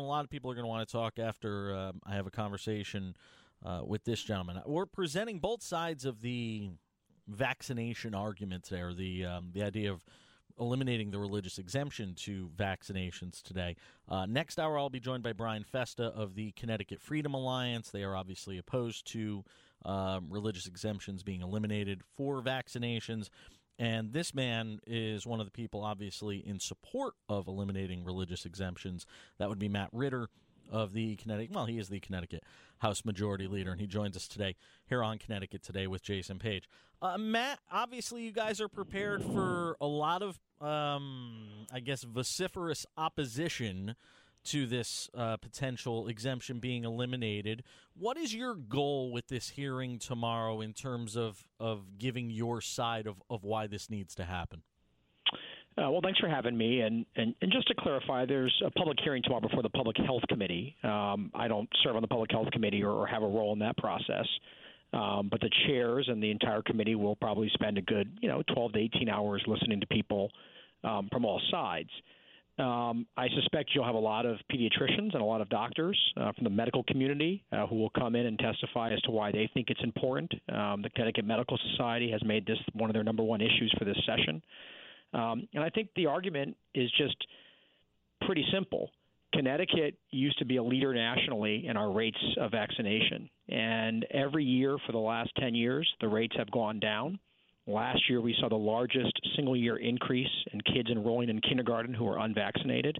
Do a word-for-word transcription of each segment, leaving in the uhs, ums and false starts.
lot of people are going to want to talk after uh, I have a conversation uh, with this gentleman. We're presenting both sides of the vaccination argument there, the um, the idea of eliminating the religious exemption to vaccinations today. Uh, next hour, I'll be joined by Brian Festa of the Connecticut Freedom Alliance. They are obviously opposed to um, religious exemptions being eliminated for vaccinations. And this man is one of the people, obviously, in support of eliminating religious exemptions. That would be Matt Ritter of the Connecticut, well, he is the Connecticut House Majority Leader, and he joins us today here on Connecticut Today with Jason Page. Uh, Matt, obviously you guys are prepared for a lot of, um, I guess, vociferous opposition to this uh, potential exemption being eliminated. What is your goal with this hearing tomorrow in terms of, of giving your side of, of why this needs to happen? Uh, well, thanks for having me. And, and, and just to clarify, there's a public hearing tomorrow before the Public Health Committee. Um, I don't serve on the Public Health Committee or, or have a role in that process. Um, but the chairs and the entire committee will probably spend a good, you know, twelve to eighteen hours listening to people um, from all sides. Um, I suspect you'll have a lot of pediatricians and a lot of doctors uh, from the medical community uh, who will come in and testify as to why they think it's important. Um, the Connecticut Medical Society has made this one of their number one issues for this session. Um, and I think the argument is just pretty simple. Connecticut used to be a leader nationally in our rates of vaccination. And every year for the last ten years, the rates have gone down. Last year, we saw the largest single-year increase in kids enrolling in kindergarten who are unvaccinated,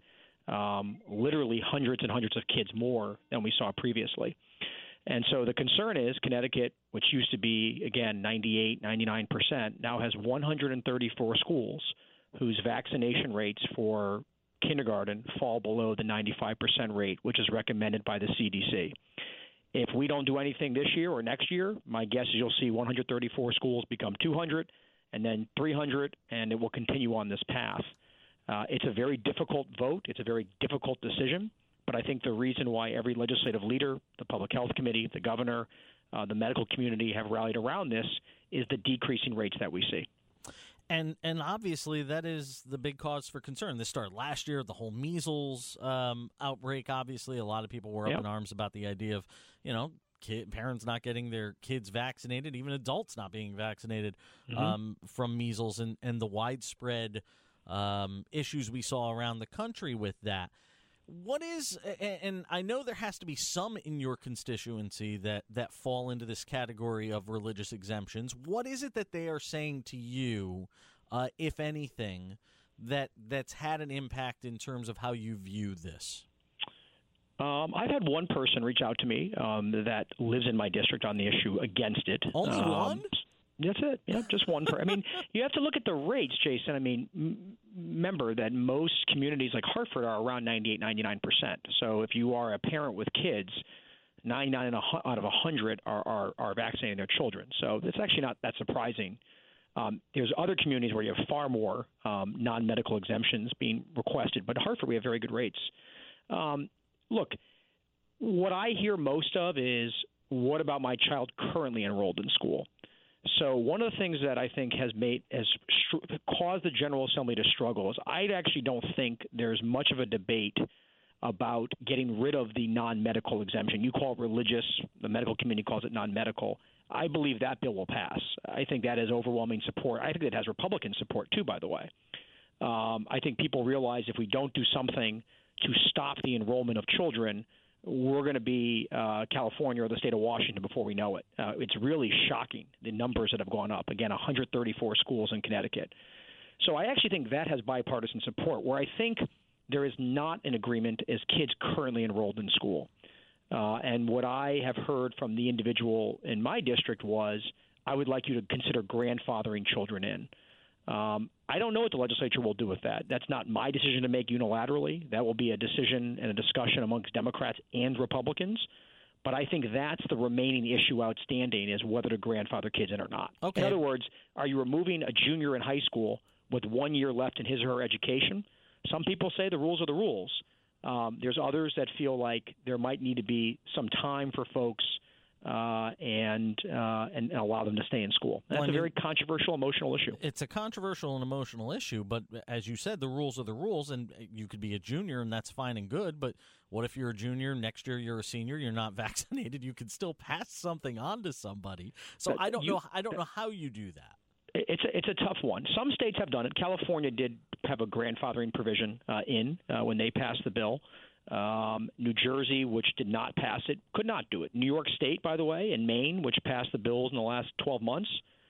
um, literally hundreds and hundreds of kids more than we saw previously. And so the concern is Connecticut, which used to be, again, ninety-eight, ninety-nine percent, now has one hundred thirty-four schools whose vaccination rates for kindergarten fall below the ninety-five percent rate, which is recommended by the C D C. If we don't do anything this year or next year, my guess is you'll see one hundred thirty-four schools become two hundred and then three hundred, and it will continue on this path. Uh, it's a very difficult vote. It's a very difficult decision. But I think the reason why every legislative leader, the Public Health Committee, the governor, uh, the medical community have rallied around this is the decreasing rates that we see. And and obviously that is the big cause for concern. This started last year, the whole measles um, outbreak. Obviously, a lot of people were up yep. in arms about the idea of, you know, kid, parents not getting their kids vaccinated, even adults not being vaccinated mm-hmm. um, from measles and, and the widespread um, issues we saw around the country with that. What is, and I know there has to be some in your constituency that, that fall into this category of religious exemptions. What is it that they are saying to you, uh, if anything, that that's had an impact in terms of how you view this? Um, I've had one person reach out to me um, that lives in my district on the issue against it. Only um, one? That's it. Yeah, just one. Per- I mean, you have to look at the rates, Jason. I mean, m- remember that most communities like Hartford are around ninety-eight, ninety-nine percent. So if you are a parent with kids, ninety-nine out of one hundred are, are, are vaccinating their children. So it's actually not that surprising. Um, there's other communities where you have far more um, non-medical exemptions being requested. But in Hartford, we have very good rates. Um, look, what I hear most of is, what about my child currently enrolled in school? So one of the things that I think has made has str- caused the General Assembly to struggle is I actually don't think there's much of a debate about getting rid of the non-medical exemption. You call it religious. The medical community calls it non-medical. I believe that bill will pass. I think that has overwhelming support. I think it has Republican support, too, by the way. Um, I think people realize if we don't do something to stop the enrollment of children, we're going to be uh, California or the state of Washington before we know it. Uh, it's really shocking, the numbers that have gone up. Again, one hundred thirty-four schools in Connecticut. So I actually think that has bipartisan support. Where I think there is not an agreement is kids currently enrolled in school. Uh, and what I have heard from the individual in my district was, I would like you to consider grandfathering children in. Um, I don't know what the legislature will do with that. That's not my decision to make unilaterally. That will be a decision and a discussion amongst Democrats and Republicans. But I think that's the remaining issue outstanding, is whether to grandfather kids in or not. Okay. In other words, are you removing a junior in high school with one year left in his or her education? Some people say the rules are the rules. Um, there's others that feel like there might need to be some time for folks uh, and, uh, and and allow them to stay in school. That's well, I mean, a very controversial, emotional issue. It's a controversial and emotional issue, but as you said, the rules are the rules, and you could be a junior, and that's fine and good, but what if you're a junior, next year you're a senior, you're not vaccinated, you could still pass something on to somebody. So but I don't you, know I don't know how you do that. It's a, it's a tough one. Some states have done it. California did have a grandfathering provision uh, in uh, when they passed the bill. Um, New Jersey, which did not pass it, could not do it. New York State, by the way, and Maine, which passed the bills in the last twelve months,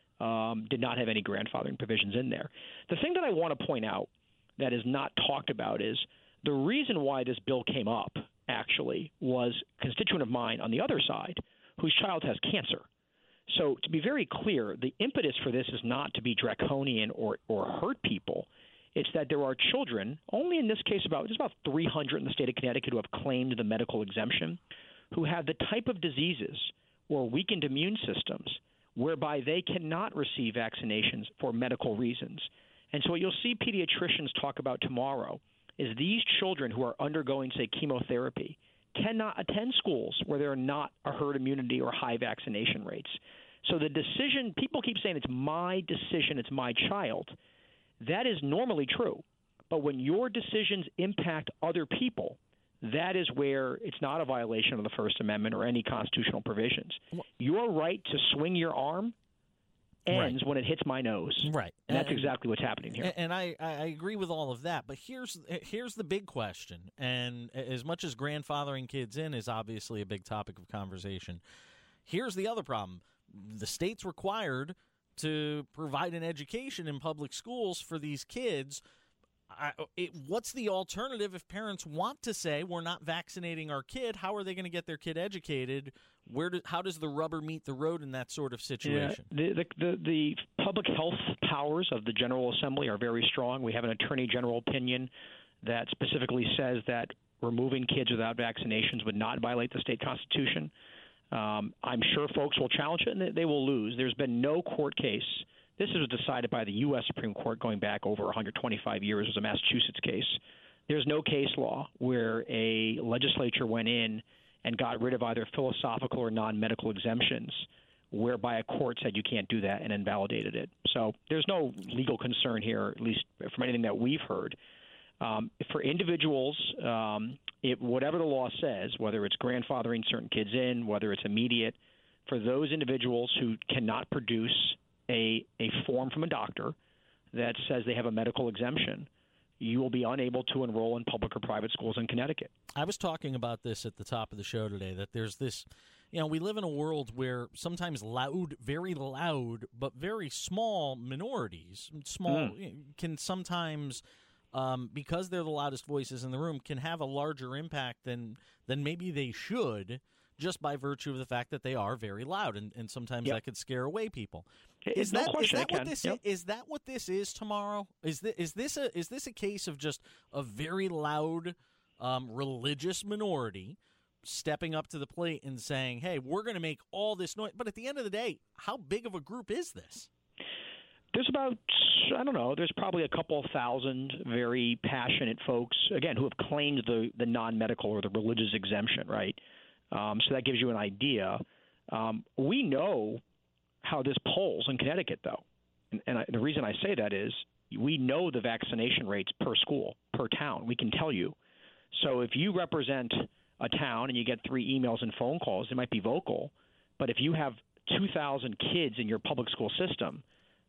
um, did not have any grandfathering provisions in there. The thing that I want to point out that is not talked about is the reason why this bill came up, actually, was a constituent of mine on the other side whose child has cancer. So to be very clear, the impetus for this is not to be draconian or, or hurt people. It's that there are children, only in this case about there's about three hundred in the state of Connecticut who have claimed the medical exemption, who have the type of diseases or weakened immune systems whereby they cannot receive vaccinations for medical reasons. And so what you'll see pediatricians talk about tomorrow is these children who are undergoing, say, chemotherapy cannot attend schools where there are not a herd immunity or high vaccination rates. So the decision, people keep saying it's my decision, it's my child. That is normally true. But when your decisions impact other people, that is where it's not a violation of the First Amendment or any constitutional provisions. Your right to swing your arm ends right when it hits my nose. Right. And that's and, exactly what's happening here. And I, I agree with all of that. But here's here's the big question. And as much as grandfathering kids in is obviously a big topic of conversation, here's the other problem. The state's required to provide an education in public schools for these kids. I, it, what's the alternative if parents want to say we're not vaccinating our kid? How are they going to get their kid educated? Where do, how does the rubber meet the road in that sort of situation? Yeah, the, the, the, the public health powers of the General Assembly are very strong. We have an Attorney General opinion that specifically says that removing kids without vaccinations would not violate the state constitution. Um, I'm sure folks will challenge it, and they will lose. There's been no court case. This was decided by the U S Supreme Court going back over one hundred twenty-five years. It was a Massachusetts case. There's no case law where a legislature went in and got rid of either philosophical or non-medical exemptions, whereby a court said you can't do that and invalidated it. So there's no legal concern here, at least from anything that we've heard. Um, for individuals, um, it, whatever the law says, whether it's grandfathering certain kids in, whether it's immediate, for those individuals who cannot produce a, a form from a doctor that says they have a medical exemption, you will be unable to enroll in public or private schools in Connecticut. I was talking about this at the top of the show today, that there's this, you know, we live in a world where sometimes loud, very loud, but very small minorities, small, mm. can sometimes... Um, because they're the loudest voices in the room, can have a larger impact than than maybe they should, just by virtue of the fact that they are very loud, and, and sometimes yep. that could scare away people. Is no that, question, is that what this yep. is? Is that what this is tomorrow? Is this, is this a is this a case of just a very loud um, religious minority stepping up to the plate and saying, "Hey, we're going to make all this noise"? But at the end of the day, how big of a group is this? There's about, I don't know, there's probably a couple thousand very passionate folks, again, who have claimed the, the non-medical or the religious exemption, right? Um, so that gives you an idea. Um, we know how this polls in Connecticut, though. And, and I, the reason I say that is we know the vaccination rates per school, per town. We can tell you. So if you represent a town and you get three emails and phone calls, it might be vocal. But if you have two thousand kids in your public school system,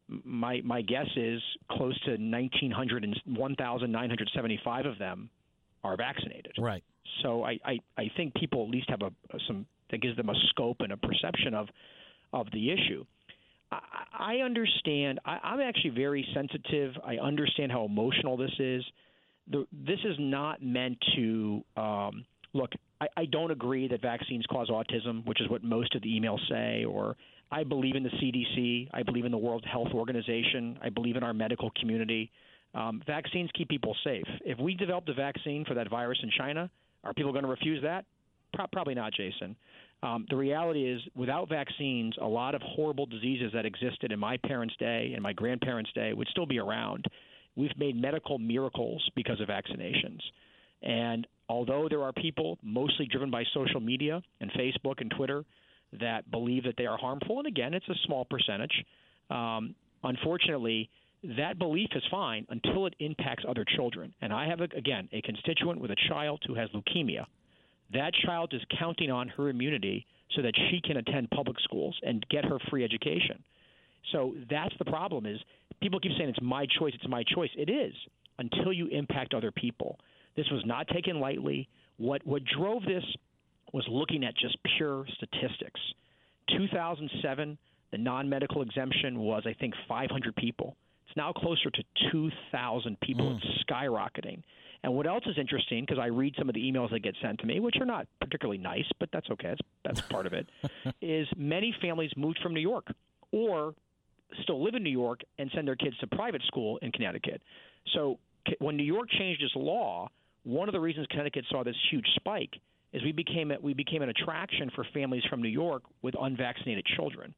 My my guess is close to nineteen hundred and one thousand nine hundred seventy-five of them are vaccinated. Right. So I, I, I think people at least have a some that gives them a scope and a perception of of the issue. I, I understand. I, I'm actually very sensitive. I understand how emotional this is. The, this is not meant to um, look. I, I don't agree that vaccines cause autism, which is what most of the emails say, or I believe in the C D C. I believe in the World Health Organization. I believe in our medical community. Um, vaccines keep people safe. If we developed a vaccine for that virus in China, are people going to refuse that? Pro- probably not, Jason. Um, the reality is, without vaccines, a lot of horrible diseases that existed in my parents' day and my grandparents' day would still be around. We've made medical miracles because of vaccinations. And although there are people, mostly driven by social media and Facebook and Twitter, that believe that they are harmful. And again, it's a small percentage. Um, unfortunately, that belief is fine until it impacts other children. And I have, a, again, a constituent with a child who has leukemia. That child is counting on her immunity so that she can attend public schools and get her free education. So that's the problem is people keep saying it's my choice, it's my choice. It is until you impact other people. This was not taken lightly. What what drove this was looking at just pure statistics. two thousand seven, the non-medical exemption was, I think, five hundred people. It's now closer to two thousand people. Mm. It's skyrocketing. And what else is interesting, because I read some of the emails that get sent to me, which are not particularly nice, but that's okay. That's, that's part of it, is many families moved from New York or still live in New York and send their kids to private school in Connecticut. So when New York changed its law, one of the reasons Connecticut saw this huge spike is we became we became an attraction for families from New York with unvaccinated children.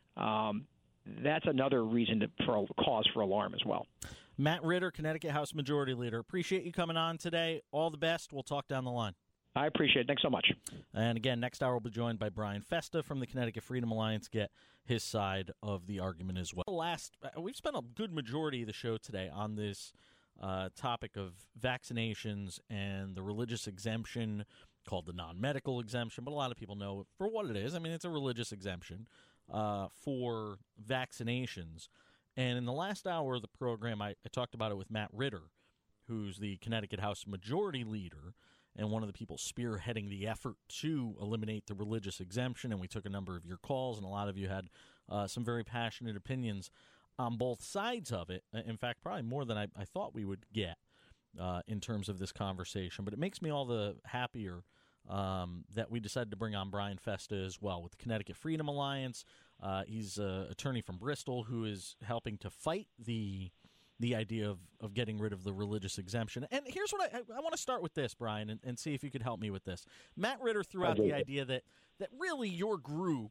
Um, that's another reason to, for a cause for alarm as well. Matt Ritter, Connecticut House Majority Leader. Appreciate you coming on today. All the best. We'll talk down the line. I appreciate it. Thanks so much. And again, next hour we'll be joined by Brian Festa from the Connecticut Freedom Alliance. Get his side of the argument as well. Last, we've spent a good majority of the show today on this uh, topic of vaccinations and the religious exemption called the non-medical exemption, but a lot of people know for what it is. I mean, it's a religious exemption uh, for vaccinations. And in the last hour of the program, I, I talked about it with Matt Ritter, who's the Connecticut House Majority Leader and one of the people spearheading the effort to eliminate the religious exemption. And we took a number of your calls, and a lot of you had uh, some very passionate opinions on both sides of it. In fact, probably more than I, I thought we would get uh, in terms of this conversation. But it makes me all the happier um, that we decided to bring on Brian Festa as well with the Connecticut Freedom Alliance. Uh, he's an attorney from Bristol who is helping to fight the the idea of, of getting rid of the religious exemption. And here's what I, I, I want to start with this, Brian, and, and see if you could help me with this. Matt Ritter threw out the idea that, that really your group,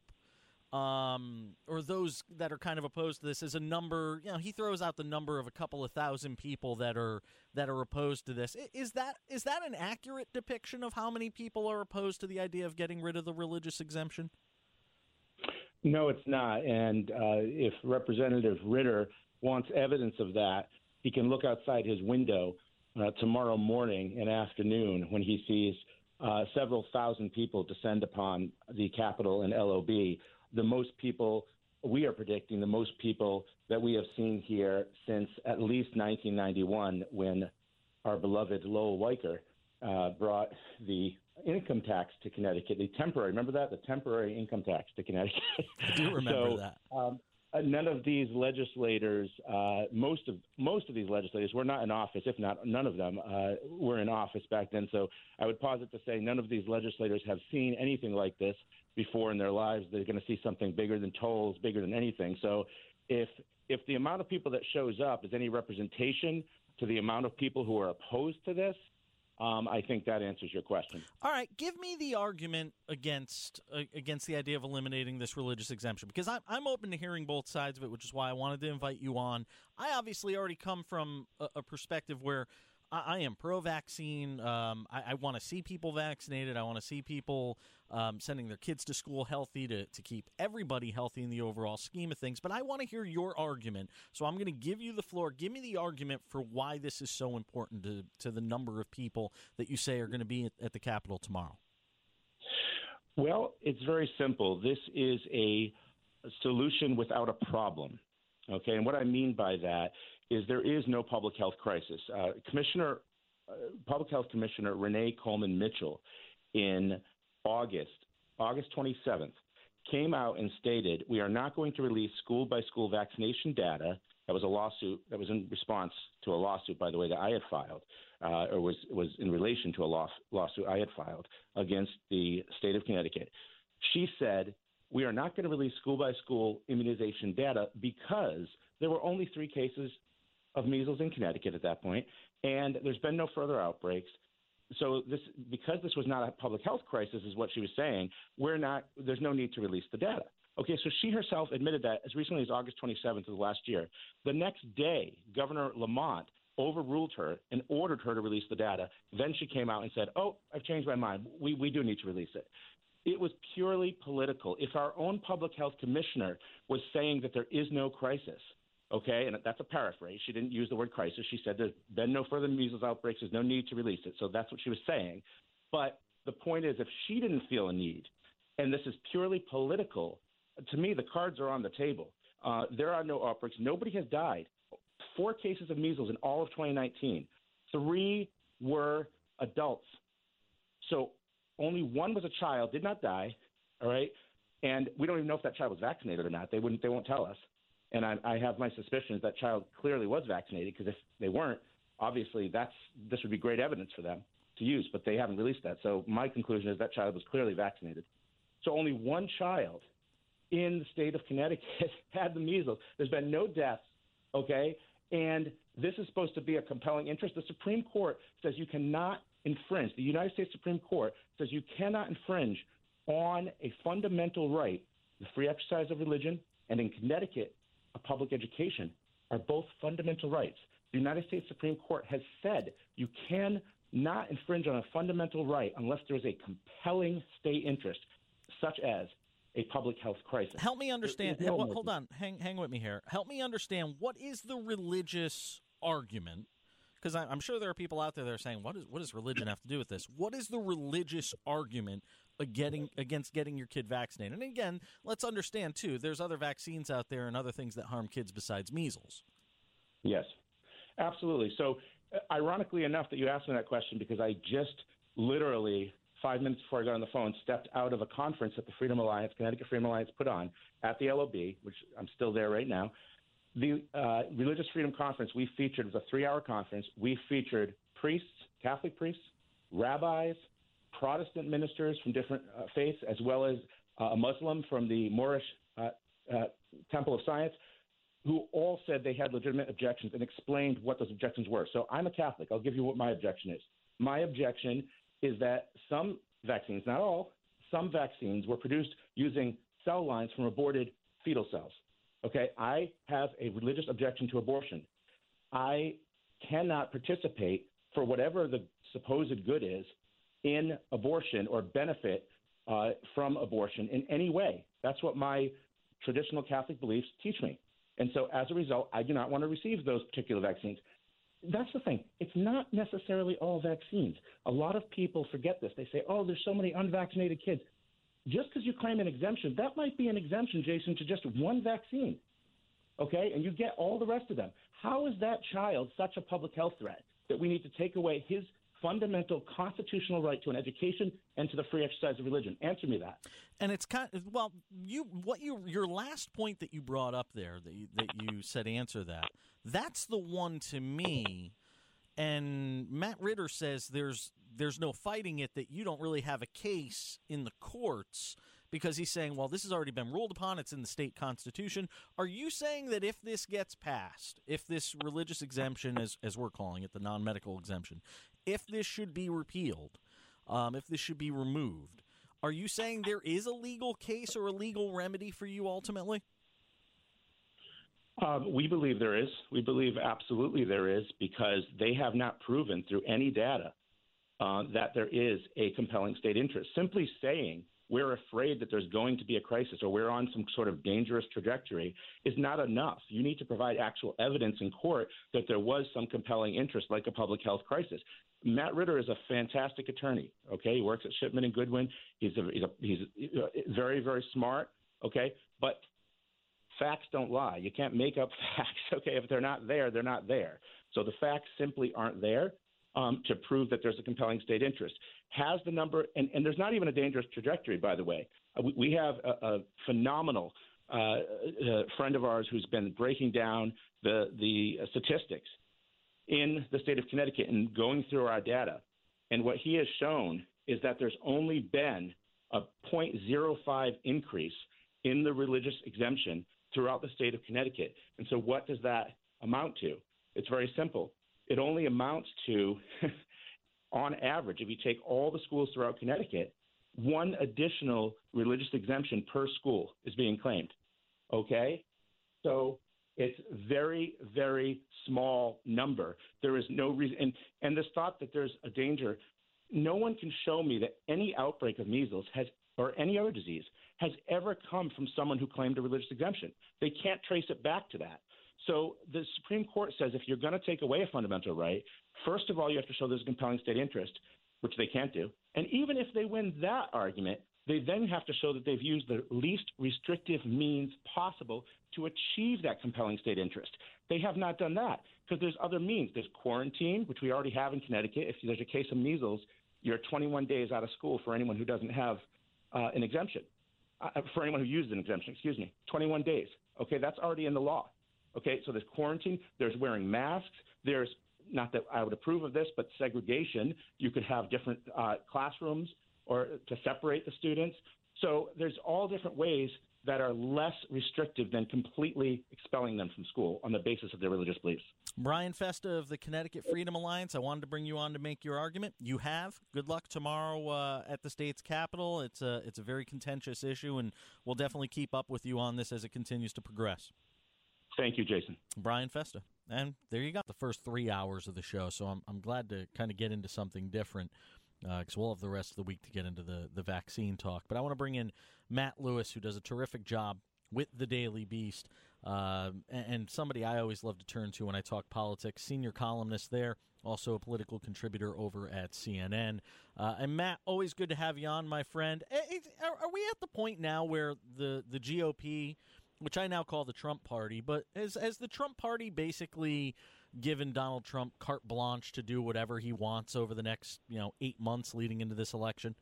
um, or those that are kind of opposed to this, is a number, you know, he throws out the number of a couple of thousand people that are that are opposed to this. Is that is that an accurate depiction of how many people are opposed to the idea of getting rid of the religious exemption? No, it's not. And uh, if Representative Ritter wants evidence of that, he can look outside his window uh, tomorrow morning and afternoon when he sees uh, several thousand people descend upon the Capitol and L O B. The most people, we are predicting, the most people that we have seen here since at least nineteen ninety-one, when our beloved Lowell Weicker uh, brought the income tax to Connecticut, the temporary, remember that? The temporary income tax to Connecticut. I do remember so, that. Um, Uh, none of these legislators, uh, most of most of these legislators were not in office, if not none of them uh, were in office back then. So I would posit to say none of these legislators have seen anything like this before in their lives. They're going to see something bigger than tolls, bigger than anything. So if if the amount of people that shows up is any representation to the amount of people who are opposed to this, Um, I think that answers your question. All right, give me the argument against uh, against the idea of eliminating this religious exemption, because I'm I'm open to hearing both sides of it, which is why I wanted to invite you on. I obviously already come from a, a perspective where I, I am pro-vaccine. Um, I, I want to see people vaccinated. I want to see people um, sending their kids to school healthy to, to keep everybody healthy in the overall scheme of things. But I want to hear your argument, so I'm going to give you the floor. Give me the argument for why this is so important to, to the number of people that you say are going to be at, at the Capitol tomorrow. Well, it's very simple. This is a solution without a problem. Okay, and what I mean by that is there is no public health crisis. Uh, Commissioner, uh, Public Health Commissioner Renee Coleman Mitchell, in August, August twenty-seventh, came out and stated we are not going to release school-by-school vaccination data. That was a lawsuit. That was in response to a lawsuit, by the way, that I had filed, uh, or was was in relation to a law, lawsuit I had filed against the state of Connecticut. She said we are not going to release school-by-school immunization data because there were only three cases of measles in Connecticut at that point, and there's been no further outbreaks. So this, because this was not a public health crisis, is what she was saying, we're not, there's no need to release the data. Okay, so she herself admitted that as recently as August twenty-seventh of last year. The next day, Governor Lamont overruled her and ordered her to release the data. Then she came out and said, oh, I've changed my mind. We, we do need to release it. It was purely political. If our own public health commissioner was saying that there is no crisis, okay, and that's a paraphrase. She didn't use the word crisis. She said there's been no further measles outbreaks. There's no need to release it. So that's what she was saying. But the point is, if she didn't feel a need, and this is purely political, to me, the cards are on the table. Uh, there are no outbreaks. Nobody has died. Four cases of measles in all of twenty nineteen. Three were adults. So only one was a child, did not die, all right? And we don't even know if that child was vaccinated or not. They wouldn't. They won't tell us. And I, I have my suspicions that child clearly was vaccinated, because if they weren't, obviously that's this would be great evidence for them to use, but they haven't released that. So my conclusion is that child was clearly vaccinated. So only one child in the state of Connecticut had the measles. There's been no deaths, okay? And this is supposed to be a compelling interest. The Supreme Court says you cannot infringe. The United States Supreme Court says you cannot infringe on a fundamental right. The free exercise of religion, and in Connecticut, a public education, are both fundamental rights. The United States Supreme Court has said you cannot infringe on a fundamental right unless there is a compelling state interest, such as a public health crisis. Help me understand. No well, hold on. Hang, hang with me here. Help me understand, what is the religious argument? Because I'm sure there are people out there that are saying, what, is, what does religion have to do with this? What is the religious argument getting, against getting your kid vaccinated? And again, let's understand, too, there's other vaccines out there and other things that harm kids besides measles. Yes, absolutely. So uh, ironically enough that you asked me that question, because I just literally five minutes before I got on the phone stepped out of a conference that the Freedom Alliance, Connecticut Freedom Alliance, put on at the L O B, which I'm still there right now. The uh, Religious Freedom Conference we featured was a three-hour conference. We featured priests, Catholic priests, rabbis, Protestant ministers from different uh, faiths, as well as uh, a Muslim from the Moorish uh, uh, Temple of Science, who all said they had legitimate objections and explained what those objections were. So I'm a Catholic. I'll give you what my objection is. My objection is that some vaccines, not all, some vaccines were produced using cell lines from aborted fetal cells. Okay, I have a religious objection to abortion. I cannot participate, for whatever the supposed good is, in abortion or benefit uh, from abortion in any way. That's what my traditional Catholic beliefs teach me. And so as a result, I do not want to receive those particular vaccines. That's the thing. It's not necessarily all vaccines. A lot of people forget this. They say, oh, there's so many unvaccinated kids. Just because you claim an exemption, that might be an exemption, Jason, to just one vaccine, okay? And you get all the rest of them. How is that child such a public health threat that we need to take away his fundamental constitutional right to an education and to the free exercise of religion? Answer me that. And it's kind of, well, you what you your last point that you brought up there, that you, that you said answer that, that's the one to me. And Matt Ritter says there's there's no fighting it, that you don't really have a case in the courts, because he's saying, well, this has already been ruled upon. It's in the state constitution. Are you saying that if this gets passed, if this religious exemption, as, as we're calling it, the non-medical exemption, if this should be repealed, um, if this should be removed, are you saying there is a legal case or a legal remedy for you ultimately? Um, we believe there is. We believe absolutely there is, because they have not proven through any data uh, that there is a compelling state interest. Simply saying we're afraid that there's going to be a crisis or we're on some sort of dangerous trajectory is not enough. You need to provide actual evidence in court that there was some compelling interest, like a public health crisis. Matt Ritter is a fantastic attorney. Okay, he works at Shipman and Goodwin. He's a, he's, a, he's a very, very smart. Okay, but facts don't lie. You can't make up facts. Okay, if they're not there, they're not there. So the facts simply aren't there um, to prove that there's a compelling state interest. Has the number, and, and there's not even a dangerous trajectory, by the way. Uh, we, we have a, a phenomenal uh, uh, friend of ours who's been breaking down the the uh, statistics in the state of Connecticut and going through our data. And what he has shown is that there's only been a zero point zero five increase in the religious exemption throughout the state of Connecticut. And so what does that amount to? It's very simple. It only amounts to, on average, if you take all the schools throughout Connecticut, one additional religious exemption per school is being claimed. Okay? So it's very, very small number. There is no reason. And, and this thought that there's a danger, no one can show me that any outbreak of measles has or any other disease has ever come from someone who claimed a religious exemption. They can't trace it back to that. So the Supreme Court says if you're going to take away a fundamental right, first of all, you have to show there's a compelling state interest, which they can't do. And even if they win that argument, they then have to show that they've used the least restrictive means possible to achieve that compelling state interest. They have not done that because there's other means. There's quarantine, which we already have in Connecticut. If there's a case of measles, you're twenty-one days out of school for anyone who doesn't have uh, an exemption, uh, for anyone who used an exemption, excuse me, twenty-one days. Okay, that's already in the law. Okay, so there's quarantine, there's wearing masks, there's, not that I would approve of this, but segregation. You could have different uh, classrooms or to separate the students. So there's all different ways that are less restrictive than completely expelling them from school on the basis of their religious beliefs. Brian Festa of the Connecticut Freedom Alliance, I wanted to bring you on to make your argument. You have. Good luck tomorrow uh, at the state's capitol. It's a, it's a very contentious issue, and we'll definitely keep up with you on this as it continues to progress. Thank you, Jason. Brian Festa. And there you got the first three hours of the show, so I'm, I'm glad to kind of get into something different because uh, we'll have the rest of the week to get into the, the vaccine talk. But I want to bring in Matt Lewis, who does a terrific job with the Daily Beast, uh, and, and somebody I always love to turn to when I talk politics, senior columnist there, also a political contributor over at C N N. Uh, and Matt, always good to have you on, my friend. Are, are we at the point now where the, the G O P, which I now call the Trump Party, but has, has the Trump Party basically given Donald Trump carte blanche to do whatever he wants over the next, you know, eight months leading into this election?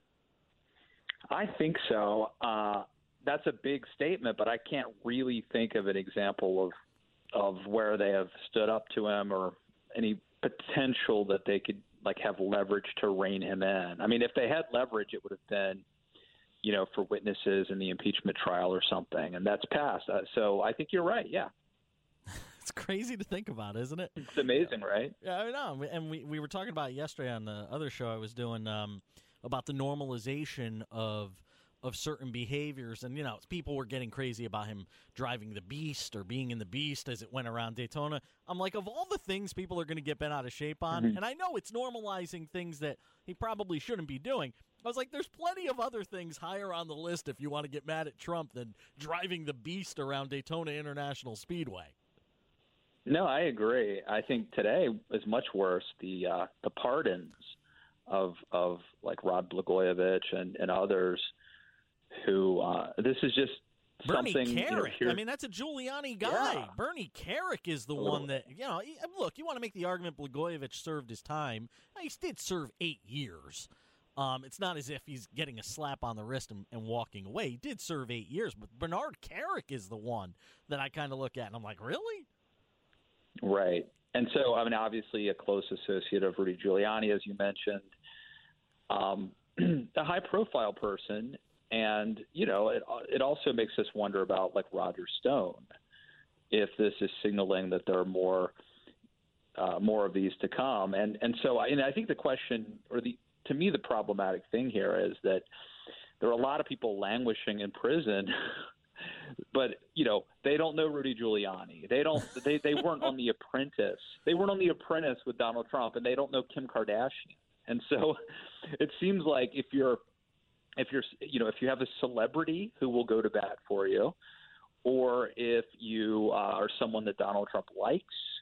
I think so. Uh, that's a big statement, but I can't really think of an example of of where they have stood up to him or any potential that they could like have leverage to rein him in. I mean, if they had leverage, it would have been, you know, for witnesses in the impeachment trial or something, and that's passed. Uh, so I think you're right. Yeah. It's crazy to think about, isn't it? It's amazing, right? Yeah, I know. And we, we were talking about it yesterday on the other show I was doing um, about the normalization of of certain behaviors. And, you know, people were getting crazy about him driving the Beast or being in the Beast as it went around Daytona. I'm like, of all the things people are going to get bent out of shape on, mm-hmm. and I know it's normalizing things that he probably shouldn't be doing, I was like, there's plenty of other things higher on the list if you want to get mad at Trump than driving the Beast around Daytona International Speedway. No, I agree. I think today is much worse. The uh, the pardons of of like Rod Blagojevich and, and others who uh, this is just Bernie something. Kerik. You know, I mean, that's a Giuliani guy. Yeah. Bernie Kerik is the one that, you know, look, you want to make the argument Blagojevich served his time. He did serve eight years. Um, it's not as if he's getting a slap on the wrist and, and walking away. He did serve eight years, but Bernard Kerik is the one that I kind of look at, and I'm like, really? Right. And so, I mean, obviously a close associate of Rudy Giuliani, as you mentioned, um, a high-profile person. And, you know, it, it also makes us wonder about, like, Roger Stone, if this is signaling that there are more uh, more of these to come. And and so I, and I think the question, or the to me, the problematic thing here is that there are a lot of people languishing in prison but, you know, they don't know Rudy Giuliani. They don't. They, they weren't on The Apprentice. They weren't on The Apprentice with Donald Trump, and they don't know Kim Kardashian. And so, it seems like if you're, if you're, you know, if you have a celebrity who will go to bat for you, or if you uh, are someone that Donald Trump likes,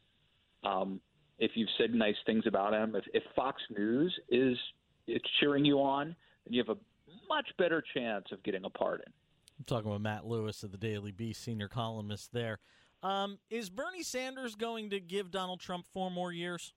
um, if you've said nice things about him, if, if Fox News is is cheering you on, then you have a much better chance of getting a pardon. I'm talking with Matt Lewis of the Daily Beast, senior columnist there. Um, is Bernie Sanders going to give Donald Trump four more years?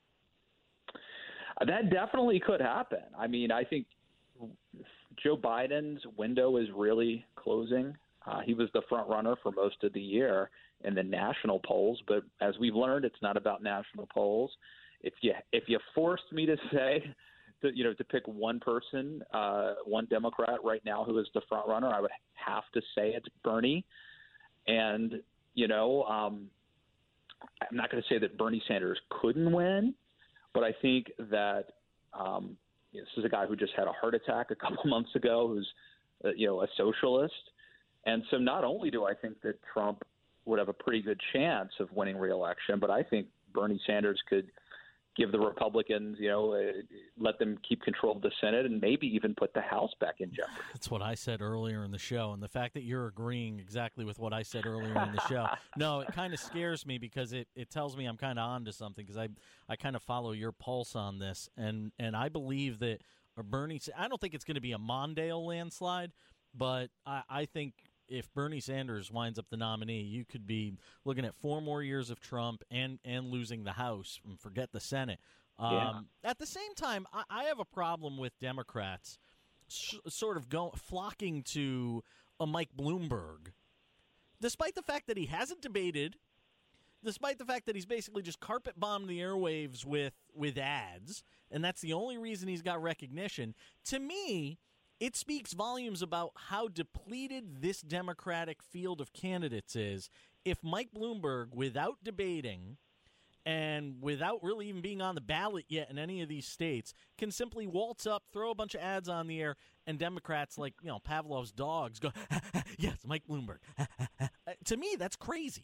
That definitely could happen. I mean, I think Joe Biden's window is really closing. Uh, he was the front runner for most of the year in the national polls, but as we've learned, it's not about national polls. If you if you forced me to say, to, you know, to pick one person, uh, one Democrat right now who is the front runner, I would have to say it's Bernie. And you know, um, I'm not going to say that Bernie Sanders couldn't win, but I think that um, you know, this is a guy who just had a heart attack a couple months ago, who's uh, you know a socialist. And so not only do I think that Trump would have a pretty good chance of winning re-election, but I think Bernie Sanders could give the Republicans, you know, uh, let them keep control of the Senate and maybe even put the House back in jeopardy. That's what I said earlier in the show, and the fact that you're agreeing exactly with what I said earlier in the show, no, it kind of scares me because it, it tells me I'm kind of on to something because I I kind of follow your pulse on this, and, and I believe that Bernie – I don't think it's going to be a Mondale landslide, but I, I think – if Bernie Sanders winds up the nominee, you could be looking at four more years of Trump and, and losing the House and forget the Senate. Um, yeah. At the same time, I, I have a problem with Democrats sh- sort of go, flocking to a Mike Bloomberg, despite the fact that he hasn't debated, despite the fact that he's basically just carpet bombed the airwaves with, with ads, and that's the only reason he's got recognition. To me, it speaks volumes about how depleted this Democratic field of candidates is if Mike Bloomberg, without debating and without really even being on the ballot yet in any of these states, can simply waltz up, throw a bunch of ads on the air, and Democrats like, you know, Pavlov's dogs go, yes, Mike Bloomberg. To me, that's crazy.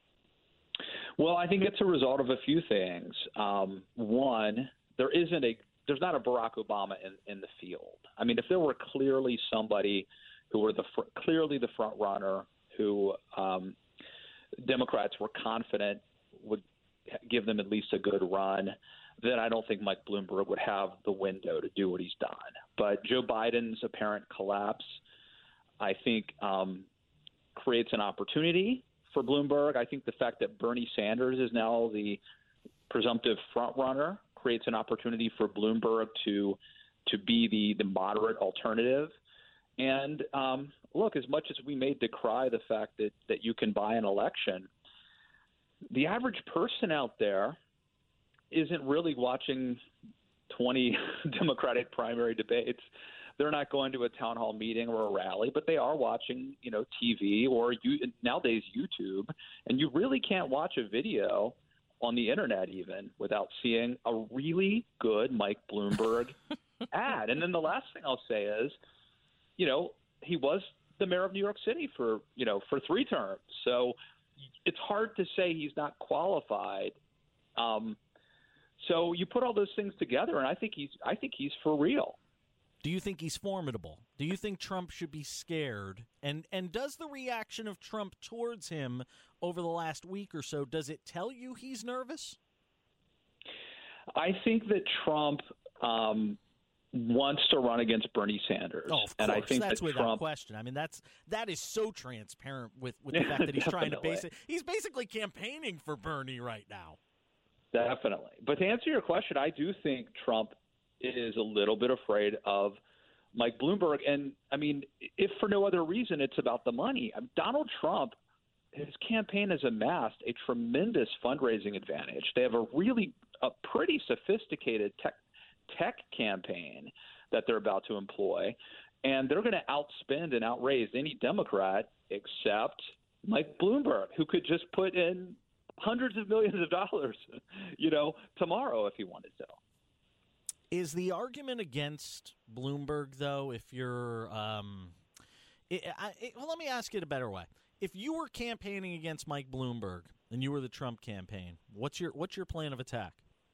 Well, I think it's a result of a few things. Um, one, there isn't a There's not a Barack Obama in, in the field. I mean, if there were clearly somebody who were the fr- clearly the front runner, who um, Democrats were confident would give them at least a good run, then I don't think Mike Bloomberg would have the window to do what he's done. But Joe Biden's apparent collapse, I think, um, creates an opportunity for Bloomberg. I think the fact that Bernie Sanders is now the presumptive front runner creates an opportunity for Bloomberg to to be the, the moderate alternative. And um, look, as much as we may decry the fact that, that you can buy an election, the average person out there isn't really watching twenty Democratic primary debates. They're not going to a town hall meeting or a rally, but they are watching, you know, T V or you, nowadays YouTube. And you really can't watch a video on the internet even without seeing a really good Mike Bloomberg ad. And then the last thing I'll say is, you know, he was the mayor of New York City for, you know, for three terms. So it's hard to say he's not qualified. Um, so you put all those things together, and I think he's, I think he's for real. Do you think he's formidable? Do you think Trump should be scared? And and does the reaction of Trump towards him over the last week or so, does it tell you he's nervous? I think that Trump um, wants to run against Bernie Sanders. Oh, of course. And I think that's that without Trump, question. I mean, that's that is so transparent with, with the fact that he's trying to base it. He's basically campaigning for Bernie right now. Definitely. But to answer your question, I do think Trump is a little bit afraid of Mike Bloomberg. And, I mean, if for no other reason, it's about the money. I mean, Donald Trump, his campaign has amassed a tremendous fundraising advantage. They have a really a pretty sophisticated tech, tech campaign that they're about to employ, and they're going to outspend and outraise any Democrat except Mike Bloomberg, who could just put in hundreds of millions of dollars, you know, tomorrow if he wanted to. Is the argument against Bloomberg, though, if you're um, it, I, it, well, let me ask it a better way. If you were campaigning against Mike Bloomberg and you were the Trump campaign, what's your what's your plan of attack?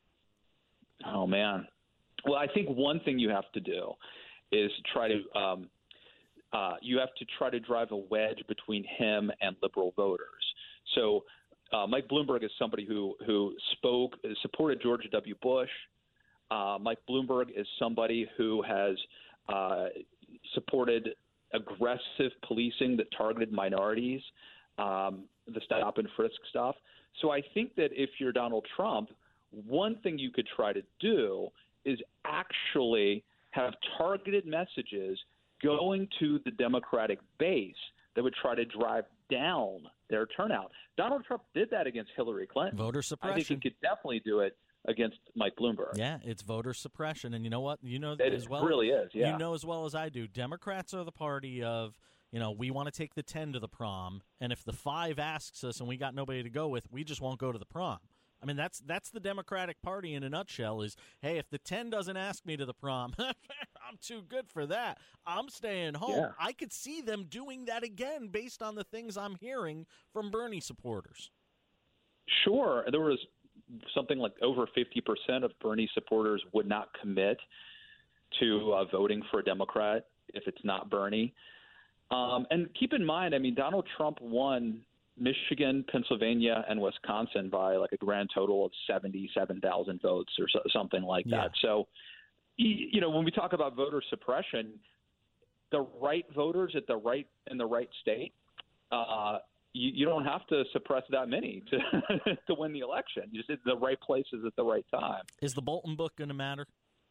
Oh, man. Well, I think one thing you have to do is try to um, uh, you have to try to drive a wedge between him and liberal voters. So uh, Mike Bloomberg is somebody who, who spoke, supported George W. Bush. Uh, Mike Bloomberg is somebody who has uh, supported aggressive policing that targeted minorities, um, the stop and frisk stuff. So I think that if you're Donald Trump, one thing you could try to do is actually have targeted messages going to the Democratic base that would try to drive down their turnout. Donald Trump did that against Hillary Clinton. Voter suppression. I think he could definitely do it against Mike Bloomberg. Yeah, it's voter suppression. And you know what? You know it as well. It really is, yeah. You know as well as I do, Democrats are the party of, you know, we want to take the ten to the prom, and if the five asks us and we got nobody to go with, we just won't go to the prom. I mean, that's that's the Democratic Party in a nutshell is, hey, if the ten doesn't ask me to the prom, I'm too good for that. I'm staying home. Yeah. I could see them doing that again based on the things I'm hearing from Bernie supporters. Sure. There was something like over fifty percent of Bernie supporters would not commit to uh, voting for a Democrat if it's not Bernie. Um, and keep in mind, I mean, Donald Trump won Michigan, Pennsylvania, and Wisconsin by like a grand total of seventy-seven thousand votes or so, something like yeah. that. So, you know, when we talk about voter suppression, the right voters at the right in the right state, uh, you, you don't have to suppress that many to to win the election. You just hit the right places at the right time. Is the Bolton book going to matter?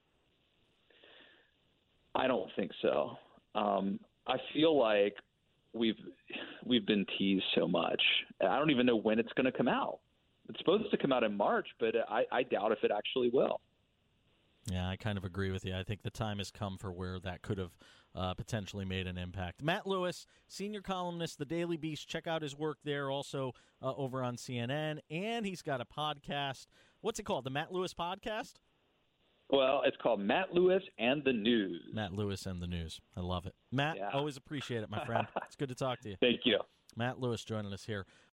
I don't think so. Um, I feel like we've we've been teased so much. I don't even know when it's going to come out. It's supposed to come out in March, but I, I doubt if it actually will. Yeah, I kind of agree with you. I think the time has come for where that could have uh, potentially made an impact. Matt Lewis, senior columnist, The Daily Beast. Check out his work there, also uh, over on C N N. And he's got a podcast. What's it called? The Matt Lewis Podcast? Well, it's called Matt Lewis and the News. Matt Lewis and the News. I love it. Matt, yeah. always appreciate it, my friend. It's good to talk to you. Thank you. Matt Lewis joining us here